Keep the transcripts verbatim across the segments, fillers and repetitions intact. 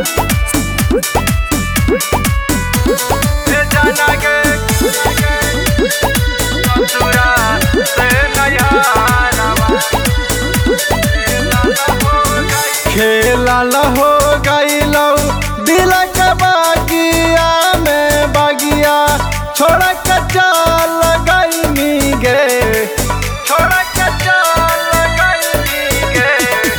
खेलल हो गईलौ दिल के बागिया में बागिया छोड़ के चल गईनी गे छोड़ के चल गईनी गे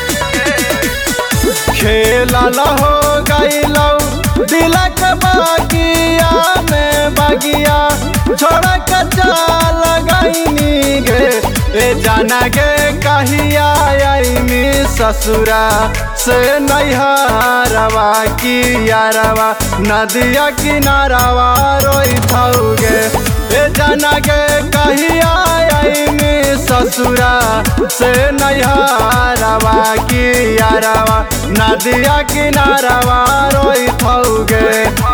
खेलल हो गईलौ दिल के बागिया में बागिया छोड़ के चल गईनी गे ए जाना गे कहिया आईनी ससुरा से नैहरवा की यारवा नदिया किनारवा रोई थौगे ए जाना गे कहिया आईनी ससुरा से नैहरवा की यारवा नदिया किनारवा रोई थौगे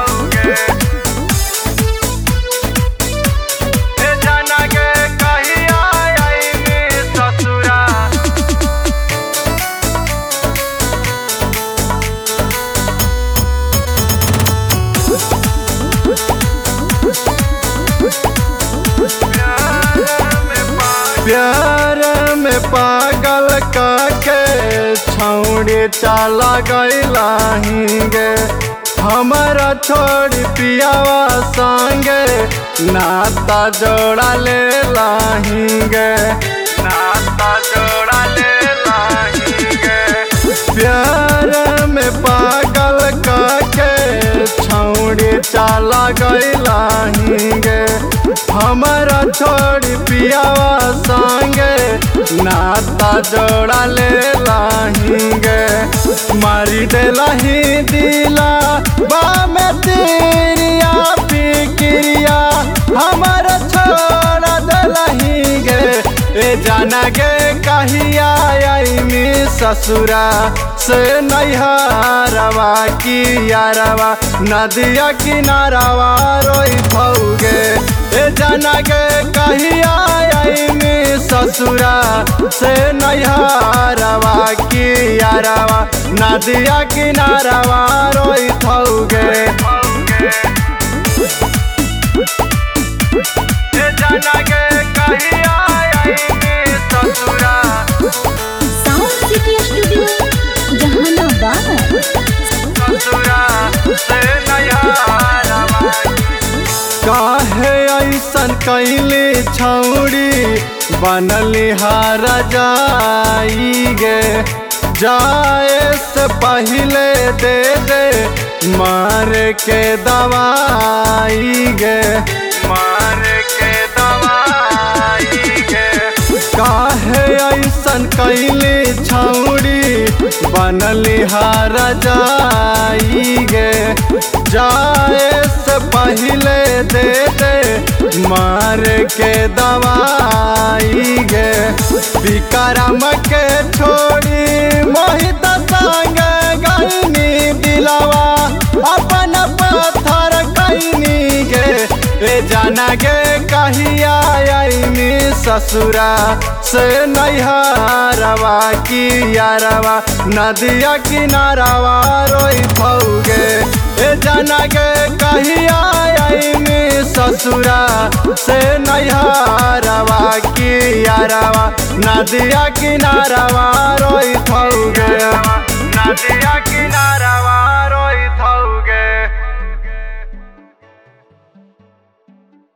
प्यार में पागल काके छौड़ी चला गईला हिंगे हमारा छोड़ी पियावा संगे नाता जोड़ा ले लाहिंगे नाता जोड़ा ले लाहिंगे प्यार में पागल काके छौड़ी चला गईला हिंगे हमारा छोड़ी पियावा संगे नाता जोड़ा ले लाहिंगे मारी दे लाही दिला बामे तेरिया फिक्रिया हमारा छोड़ा दे लाहिंगे ए जाना गे कहिया आईनी ससुरा से नैहरवा की यारवा नदिया किनारवा रोई थौगे ए जाना गे कहिया आईनी ससुरा से नैहरवा की यारवा नदिया किनारवा रोई थौगे ए जाना गे कहिया आईनी ससुरा साउंड सिटी स्टूडियो जहानाबाद ससुरा से नैहरवा काहे ऐसन कैली छौड़ी बनली हार जाई गे जाए से पहले दे दे मार के दवाई गे मार के दवाई गे काहे ऐसन कैली छौड़ी बनली हार जाई गे जाए से पहले दे दे मार के दवाई गे विक्रम के छोड़ी मोहित संग गईनी दिलावा अपन पत्थर कैनी गे ए जाना गे कहिया आईनी ससुरा से नैहरवा की यारवा नदिया किनारवा रोई थौगे ए जाना गे कहिया आईनी ससुरा से नैहरवा की यारवा नदिया किनारवा रोई